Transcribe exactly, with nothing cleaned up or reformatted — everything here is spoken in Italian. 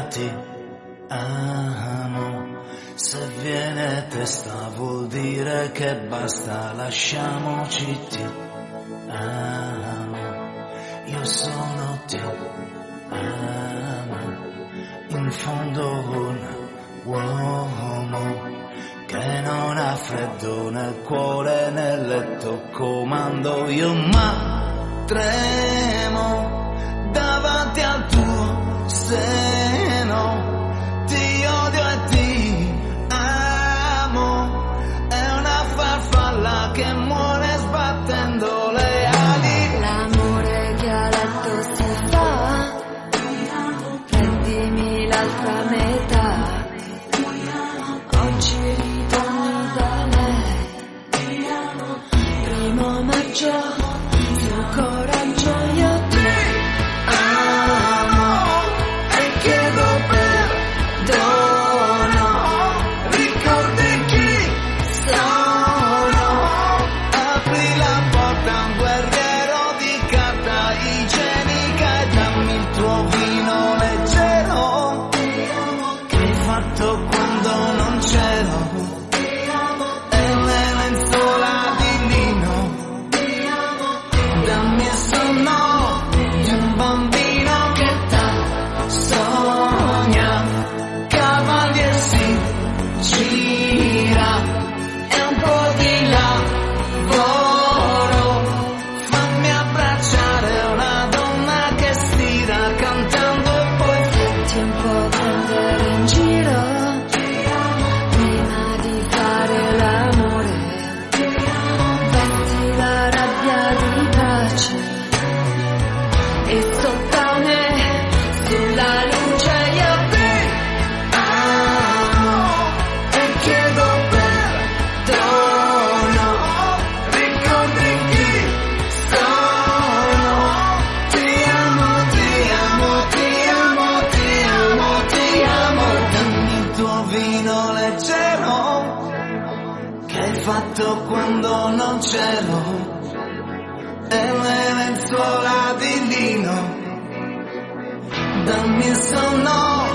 ti amo. Se viene testa vuol dire che basta, lasciamoci, ti amo. Io solo ti amo. In fondo un uomo che non ha freddo nel cuore, nel letto comando io, ma tremo davanti al tuo seno, ti odio e ti amo, è una farfalla che muore sbattendo le ali. L'amore che a letto si fa, prendimi l'altra metà, oggi ritorno da lei, primo maggio, sul coraggio io ti amo e chiedo perdono, ricordi chi sono, Apri la porta a un guerriero di carta igienica e dammi il tuo vino leggero che hai fatto quando non c'ero, e le lenzuola di lino, dammi il sonno di un bambino che t'ha sogna, cavalli e si gira, e un po' di lavoro, fammi abbracciare una donna che stira cantando e poi senti un po' prendere in giro, prima di fare l'amore, vesti la rabbia di pace e sottane sulla luce io ti amo e chiedo perdono, ricordi chi sono, ti amo, ti amo, ti amo, ti amo, ti amo, dammi il tuo vino leggero che hai fatto quando non c'ero, e le lenzuola di lino, dammi il sonno